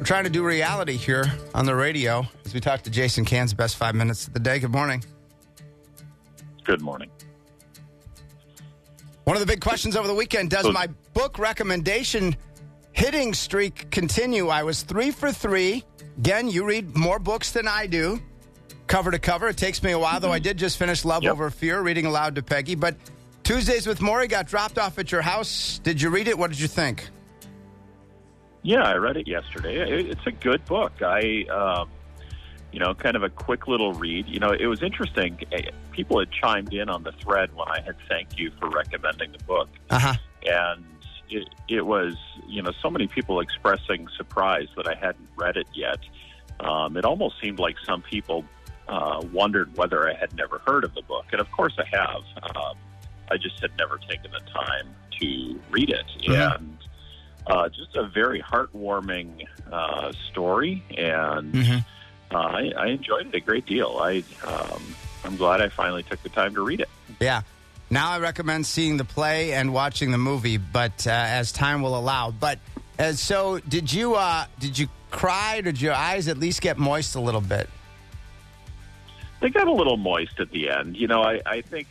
We're trying to do reality here on the radio as we talk to Jason Cahn's best 5 minutes of the day. Good morning. Good morning. One of the big questions over the weekend, does my book recommendation hitting streak continue? I was 3 for 3. Again, you read more books than I do, cover to cover. It takes me a while, though I did just finish Love Over Fear, reading aloud to Peggy. But Tuesdays with Maury got dropped off at your house. Did you read it? What did you think? Yeah, I read it yesterday. It's a good book. Kind of a quick little read. It was interesting. People had chimed in on the thread when I had thanked you for recommending the book. Uh-huh. And it was, so many people expressing surprise that I hadn't read it yet. It almost seemed like some people wondered whether I had never heard of the book. And, of course, I have. I just had never taken the time to read it. Mm-hmm. And just a very heartwarming story. And I enjoyed it a great deal. I'm glad I finally took the time to read it. Yeah. Now I recommend seeing the play and watching the movie, but as time will allow. But so, did you cry? Did your eyes at least get moist a little bit? They got a little moist at the end. I think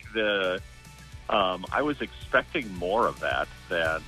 I was expecting more of that than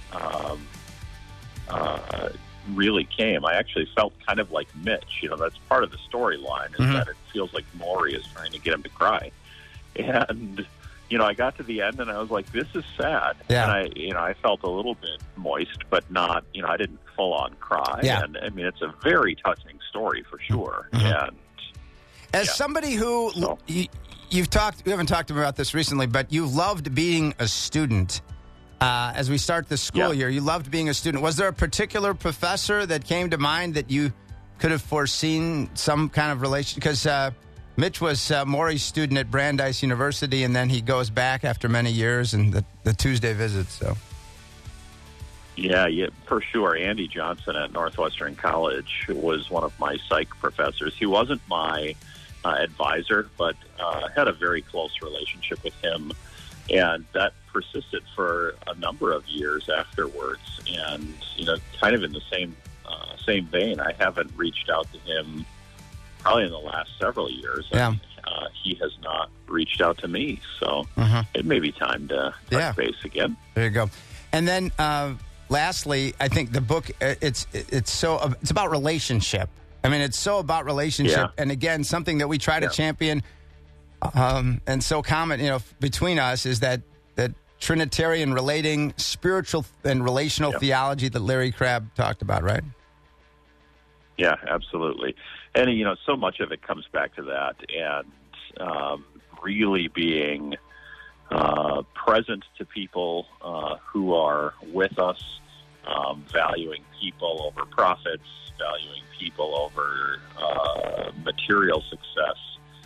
really came. I actually felt kind of like Mitch. That's part of the storyline, is that it feels like Maury is trying to get him to cry. And I got to the end and I was like, this is sad. Yeah. And I felt a little bit moist, but not, I didn't full on cry. Yeah. And I mean, it's a very touching story for sure. And as somebody who we haven't talked about this recently, but you loved being a student. As we start the school year, you loved being a student. Was there a particular professor that came to mind that you could have foreseen some kind of relation? Because Mitch was Maury's student at Brandeis University, and then he goes back after many years and the Tuesday visits. So, yeah, for sure. Andy Johnson at Northwestern College was one of my psych professors. He wasn't my advisor, but had a very close relationship with him, and that persisted for a number of years afterwards. And kind of in the same vein, I haven't reached out to him probably in the last several years. Yeah. And, he has not reached out to me, so it may be time to touch base again. There you go. And then lastly, I think the book it's about relationship. I mean, it's so about relationship, and again, something that we try to champion, and so common, between us is that Trinitarian relating, spiritual and relational theology that Larry Crabb talked about, right? Yeah, absolutely. And, so much of it comes back to that, and really being present to people who are with us, valuing people over profits, valuing people over material success.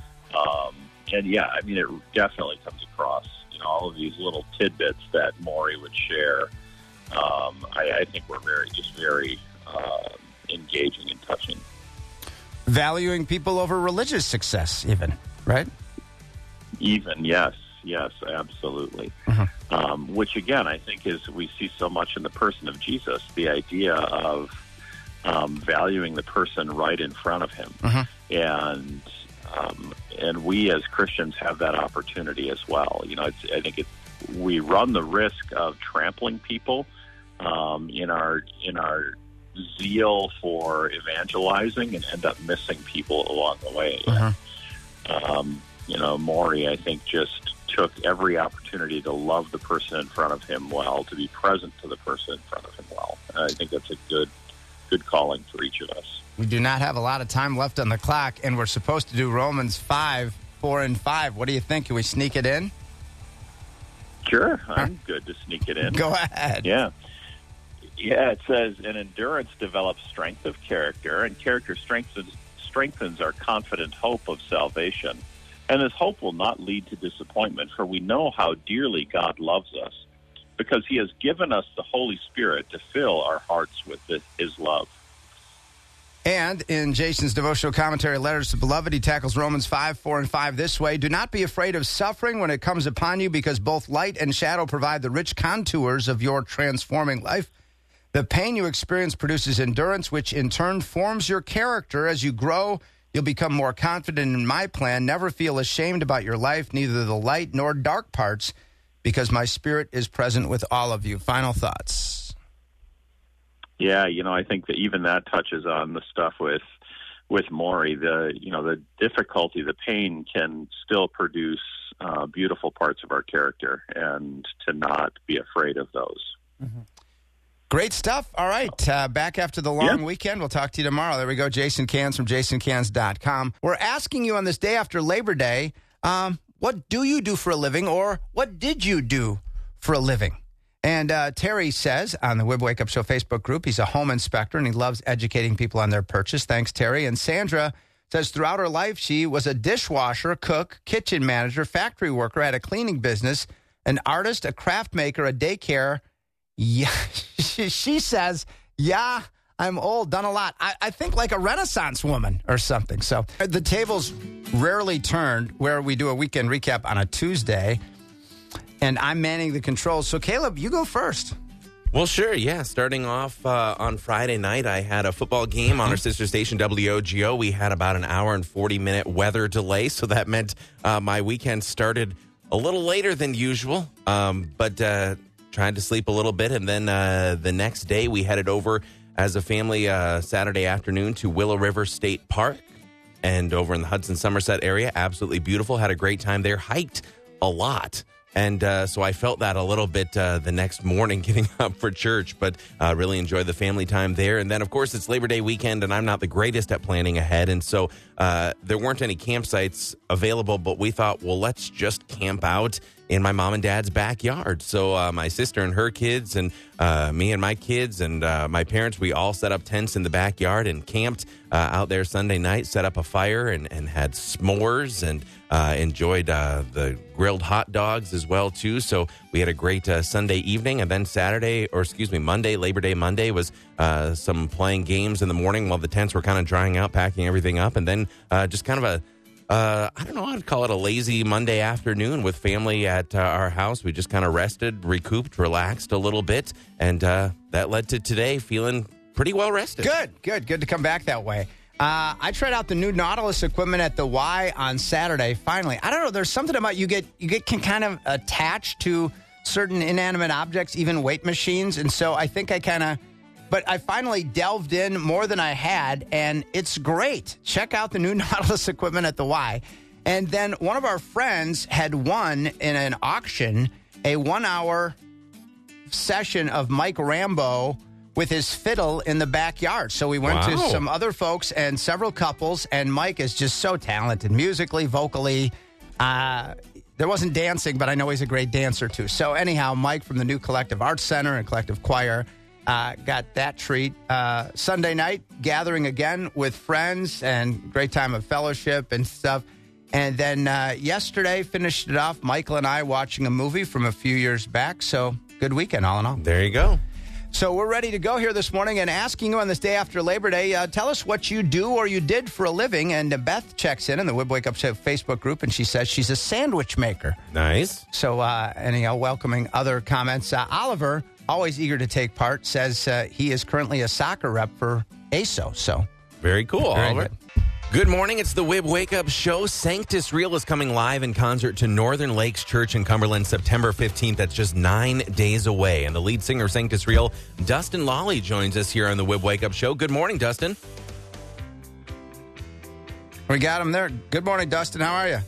It definitely comes across, all of these little tidbits that Maury would share. I think were very engaging and touching. Valuing people over religious success, even, right? Even, yes, absolutely. Which, again, I think is we see so much in the person of Jesus, the idea of valuing the person right in front of him. And we as Christians have that opportunity as well. We run the risk of trampling people in our zeal for evangelizing and end up missing people along the way. Maury, I think, just took every opportunity to love the person in front of him well, to be present to the person in front of him well. And I think that's a good calling for each of us. We do not have a lot of time left on the clock, and we're supposed to do Romans 5, 4, and 5. What do you think? Can we sneak it in? Sure. I'm good to sneak it in. Go ahead. Yeah, it says, and endurance develops strength of character, and character strengthens our confident hope of salvation. And this hope will not lead to disappointment, for we know how dearly God loves us, because he has given us the Holy Spirit to fill our hearts with his love. And in Jason's devotional commentary, Letters to Beloved, he tackles Romans 5, 4, and 5 this way. Do not be afraid of suffering when it comes upon you, because both light and shadow provide the rich contours of your transforming life. The pain you experience produces endurance, which in turn forms your character. As you grow, you'll become more confident in my plan. Never feel ashamed about your life, neither the light nor dark parts, because my spirit is present with all of you. Final thoughts. Yeah, I think that even that touches on the stuff with Maury. The difficulty, the pain can still produce beautiful parts of our character, and to not be afraid of those. Mm-hmm. Great stuff. All right. Back after the long weekend. We'll talk to you tomorrow. There we go. Jason Cans from jasoncans.com. We're asking you on this day after Labor Day, what do you do for a living, or what did you do for a living? And Terry says on the Wib Wake Up Show Facebook group, he's a home inspector and he loves educating people on their purchase. Thanks, Terry. And Sandra says throughout her life, she was a dishwasher, cook, kitchen manager, factory worker, had a cleaning business, an artist, a craft maker, a daycare. Yeah, she says, yeah, I'm old, done a lot. I think like a Renaissance woman or something. So the tables rarely turned where we do a weekend recap on a Tuesday, and I'm manning the controls. So, Caleb, you go first. Well, sure, yeah. Starting off on Friday night, I had a football game on our sister station, WOGO. We had about an hour and 40-minute weather delay, so that meant my weekend started a little later than usual, but tried to sleep a little bit. And then the next day, we headed over as a family Saturday afternoon to Willow River State Park and over in the Hudson-Somerset area. Absolutely beautiful. Had a great time there. Hiked a lot. And so I felt that a little bit the next morning getting up for church, but really enjoyed the family time there. And then, of course, it's Labor Day weekend, and I'm not the greatest at planning ahead. And so there weren't any campsites available, but we thought, well, let's just camp out in my mom and dad's backyard. So my sister and her kids and me and my kids and my parents, we all set up tents in the backyard and camped out there Sunday night, set up a fire and had s'mores and enjoyed the grilled hot dogs as well, too. So we had a great Sunday evening. And then Monday, Labor Day Monday, was some playing games in the morning while the tents were kind of drying out, packing everything up. And then just kind of a I don't know, I'd call it a lazy Monday afternoon with family at our house. We just kind of rested, recouped, relaxed a little bit, and that led to today feeling pretty well rested. Good to come back that way. I tried out the new Nautilus equipment at the Y on Saturday, finally. I don't know, there's something about you can kind of attach to certain inanimate objects, even weight machines, and so I think but I finally delved in more than I had, and it's great. Check out the new Nautilus equipment at the Y. And then one of our friends had won in an auction a 1-hour session of Mike Rambo with his fiddle in the backyard. So we went to some other folks and several couples, and Mike is just so talented musically, vocally. There wasn't dancing, but I know he's a great dancer, too. So anyhow, Mike from the new Collective Arts Center and Collective Choir got that treat. Sunday night, gathering again with friends and great time of fellowship and stuff. And then yesterday, finished it off, Michael and I watching a movie from a few years back. So good weekend, all in all. There you go. So we're ready to go here this morning and asking you on this day after Labor Day, tell us what you do or you did for a living. And Beth checks in the Wib Wake Up Show Facebook group, and she says she's a sandwich maker. Nice. So anyhow, welcoming other comments. Oliver, always eager to take part, says he is currently a soccer rep for ASO. So very cool, Oliver. Good morning. It's the Wib Wake Up Show. Sanctus Real is coming live in concert to Northern Lakes Church in Cumberland September 15th. That's just 9 days away. And the lead singer of Sanctus Real, Dustin Lawley, joins us here on the Wib Wake Up Show. Good morning, Dustin. We got him there. Good morning, Dustin. How are you?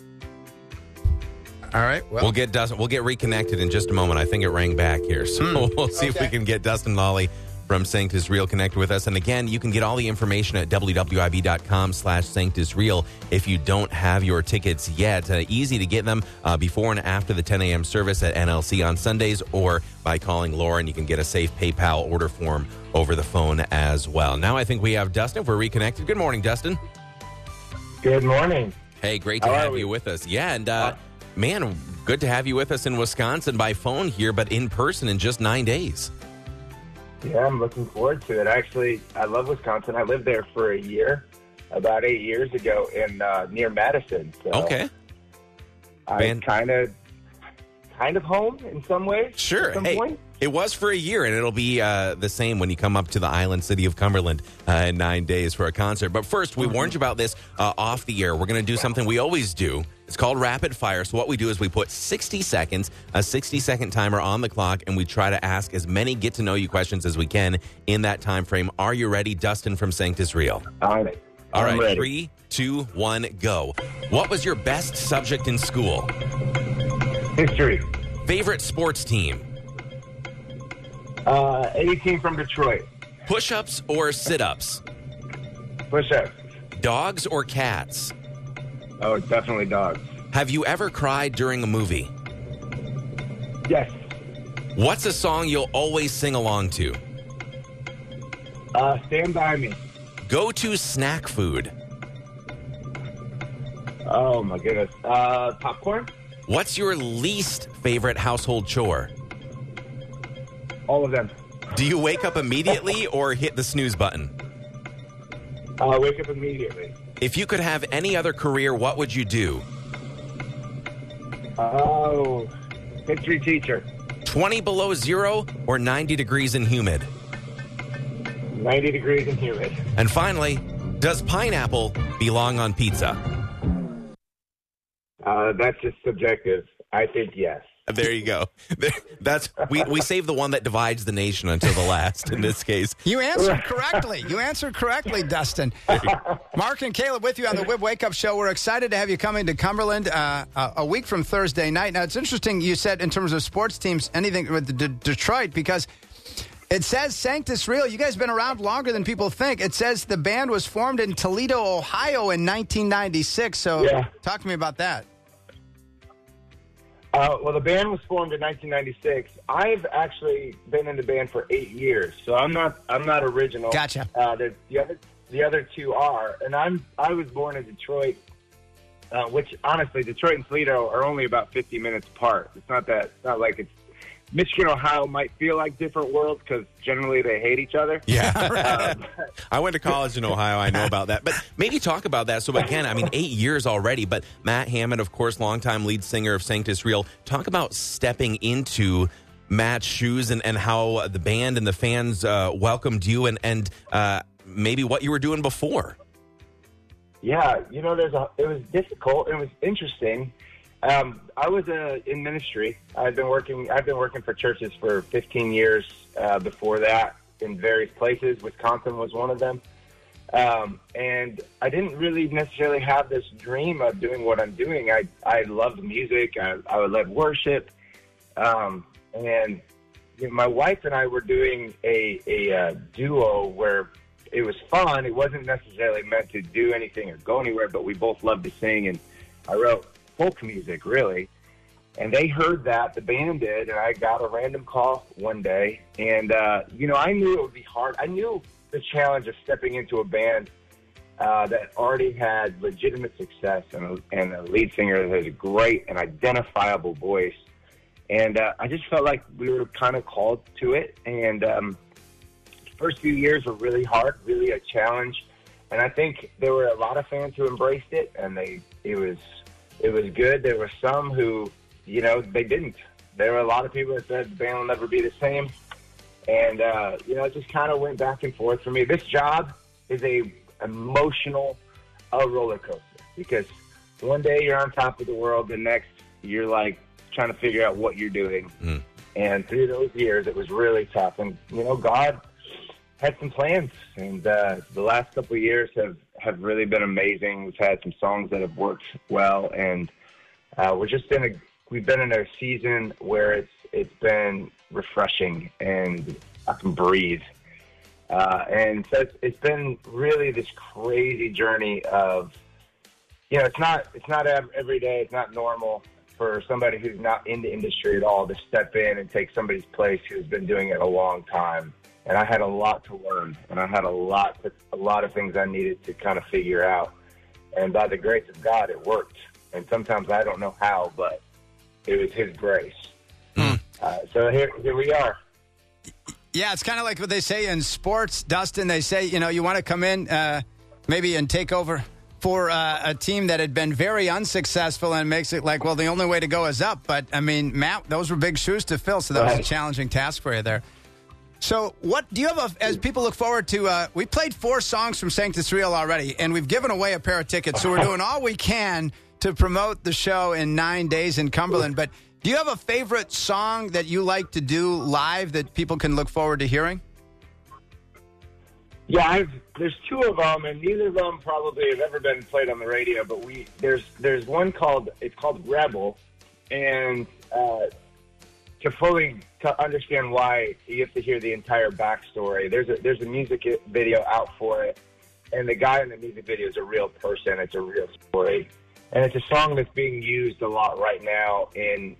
All right. Well, we'll get reconnected in just a moment. I think it rang back here. So we'll see if we can get Dustin Lawley from Sanctus Real connected with us. And again, you can get all the information at wwib.com/SanctusReal if you don't have your tickets yet. Easy to get them before and after the 10 a.m. service at NLC on Sundays, or by calling Lauren. You can get a safe PayPal order form over the phone as well. Now I think we have Dustin. We're reconnected. Good morning, Dustin. Good morning. Hey, great to have you with us. Yeah, and man, good to have you with us in Wisconsin by phone here, but in person in just 9 days. Yeah, I'm looking forward to it. Actually, I love Wisconsin. I lived there for a year, about 8 years ago, in near Madison. So okay. I'm kind of home in some ways. Sure. Hey, point. It was for a year, and it'll be the same when you come up to the island city of Cumberland in 9 days for a concert. But first, we warned you about this off the air. We're going to do something we always do. It's called Rapid Fire. So what we do is we put 60 seconds, a 60-second timer on the clock, and we try to ask as many get-to-know-you questions as we can in that time frame. Are you ready, Dustin from Sanctus Real? All right. All right, Ready. 3, 2, 1, go. What was your best subject in school? History. Favorite sports team? Any team from Detroit. Push-ups or sit-ups? Push-ups. Dogs or cats? Oh, definitely dogs. Have you ever cried during a movie? Yes. What's a song you'll always sing along to? Stand By Me. Go-to snack food? Oh, my goodness. Popcorn? What's your least favorite household chore? All of them. Do you wake up immediately or hit the snooze button? Wake up immediately. If you could have any other career, what would you do? Oh, history teacher. 20 below zero or 90 degrees and humid? 90 degrees and humid. And finally, does pineapple belong on pizza? That's just subjective. I think yes. There you go. We save the one that divides the nation until the last in this case. You answered correctly. You answered correctly, Dustin. Mark and Caleb with you on the WIB Wake Up Show. We're excited to have you coming to Cumberland a week from Thursday night. Now, it's interesting you said in terms of sports teams, anything with Detroit, because it says Sanctus Real. You guys have been around longer than people think. It says the band was formed in Toledo, Ohio in 1996. So talk to me about that. Well, the band was formed in 1996. I've actually been in the band for 8 years, so I'm not original. Gotcha. The other two are, and I was born in Detroit, which honestly, Detroit and Toledo are only about 50 minutes apart. It's not like it's Michigan, Ohio might feel like different worlds because generally they hate each other. Yeah. I went to college in Ohio. I know about that. But maybe talk about that. So, again, 8 years already. But Matt Hammond, of course, longtime lead singer of Sanctus Real. Talk about stepping into Matt's shoes and how the band and the fans welcomed you and maybe what you were doing before. Yeah, it was difficult. It was interesting. I was in ministry. I've been working for churches for 15 years. Before that, in various places, Wisconsin was one of them. And I didn't really necessarily have this dream of doing what I'm doing. I loved music. I would love worship. And my wife and I were doing a duo where it was fun. It wasn't necessarily meant to do anything or go anywhere, but we both loved to sing. And I wrote folk music, really. And they heard that, the band did, and I got a random call one day. And, I knew it would be hard. I knew the challenge of stepping into a band that already had legitimate success and a lead singer that has a great and identifiable voice. And I just felt like we were kind of called to it. And the first few years were really hard, really a challenge. And I think there were a lot of fans who embraced it, and it was good. There were some who, they didn't. There were a lot of people that said the band will never be the same. And, it just kind of went back and forth for me. This job is a emotional roller coaster because one day you're on top of the world, the next you're like trying to figure out what you're doing. Mm. And through those years, it was really tough. And, God had some plans. And the last couple of years have really been amazing. We've had some songs that have worked well. And we've been in a season where it's been refreshing and I can breathe. And so it's been really this crazy journey of, it's not every day. It's not normal for somebody who's not in the industry at all to step in and take somebody's place who's been doing it a long time. And I had a lot to learn, and I had a lot of things I needed to kind of figure out. And by the grace of God, it worked. And sometimes I don't know how, but it was His grace. So here we are. Yeah, it's kind of like what they say in sports, Dustin. They say, you want to come in maybe and take over for a team that had been very unsuccessful and makes it like, well, the only way to go is up. But, I mean, Matt, those were big shoes to fill, so that was a challenging task for you there. So what do you have, as people look forward to, we played 4 songs from Sanctus Real already, and we've given away a pair of tickets, so we're doing all we can to promote the show in 9 days in Cumberland. But do you have a favorite song that you like to do live that people can look forward to hearing? Yeah, there's 2 of them, and neither of them probably have ever been played on the radio. But there's one called Rebel, and to understand why, you have to hear the entire backstory. There's a music video out for it, and the guy in the music video is a real person. It's a real story, and it's a song that's being used a lot right now in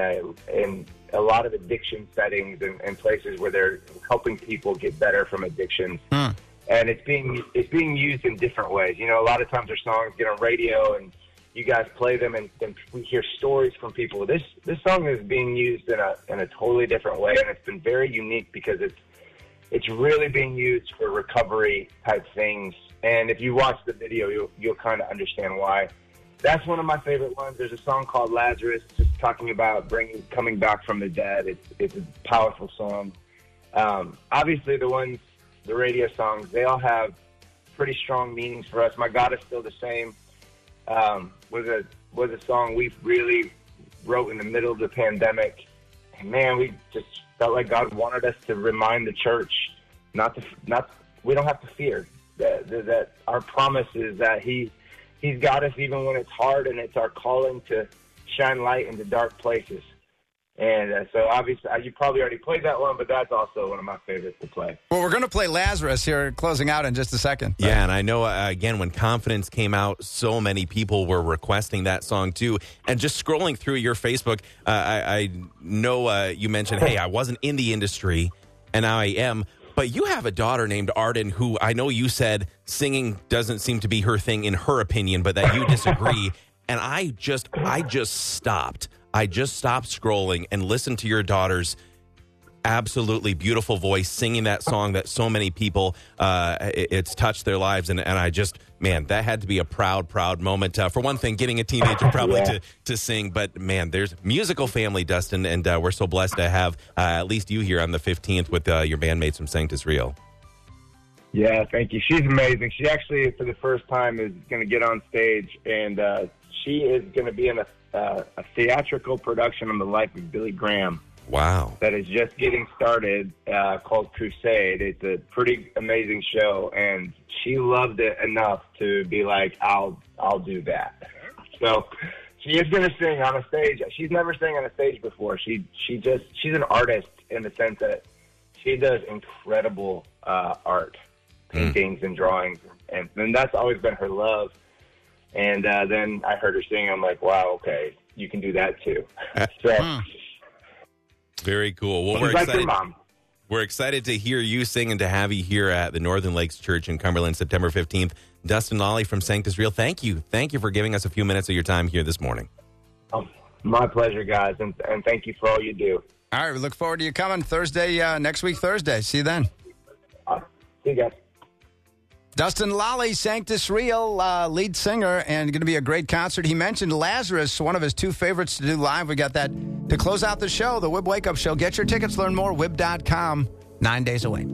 a lot of addiction settings and places where they're helping people get better from addictions. And it's being used in different ways. You know, a lot of times their songs get on radio and you guys play them and we hear stories from people. This song is being used in a totally different way, and it's been very unique because it's really being used for recovery type things. And if you watch the video, you'll kind of understand why. That's one of my favorite ones. There's a song called Lazarus, just talking about coming back from the dead. It's a powerful song. Obviously, the radio songs, they all have pretty strong meanings for us. My God Is Still the Same was a song we really wrote in the middle of the pandemic. And man, we just felt like God wanted us to remind the church we don't have to fear that our promise is that He's got us even when it's hard, and it's our calling to shine light into dark places. And so obviously, you probably already played that one, but that's also one of my favorites to play. Well, we're going to play Lazarus here, closing out in just a second. Yeah, and I know, again, when Confidence came out, so many people were requesting that song, too. And just scrolling through your Facebook, I know you mentioned, hey, I wasn't in the industry, and now I am. But you have a daughter named Arden who I know you said singing doesn't seem to be her thing in her opinion, but that you disagree. And I just stopped. I just stopped scrolling and listened to your daughter's absolutely beautiful voice singing that song that so many people, it's touched their lives. And I just, man, that had to be a proud moment. For one thing, getting a teenager probably to sing. But, man, there's musical family, Dustin, and we're so blessed to have at least you here on the 15th with your bandmates from Sanctus Real. Yeah, thank you. She's amazing. She actually, for the first time, is going to get on stage, and she is going to be in a theatrical production on the life of Billy Graham. Wow. That is just getting started, called Crusade. It's a pretty amazing show, and she loved it enough to be like, I'll do that. So she is going to sing on a stage. She's never sang on a stage before. She's an artist in the sense that she does incredible art, paintings and drawings, and that's always been her love. And then I heard her sing. I'm like, wow, okay, you can do that too. So very cool. Well, we're excited. We're excited to hear you sing and to have you here at the Northern Lakes Church in Cumberland, September 15th. Dustin Lally from Sanctus Real, thank you. Thank you for giving us a few minutes of your time here this morning. My pleasure, guys, and thank you for all you do. All right, we look forward to you coming Thursday, next week, Thursday. See you then. See you guys. Dustin Lally, Sanctus Real, lead singer, and going to be a great concert. He mentioned Lazarus, one of his 2 favorites to do live. We got that to close out the show, the Wib Wake Up Show. Get your tickets, learn more, wib.com. 9 days away.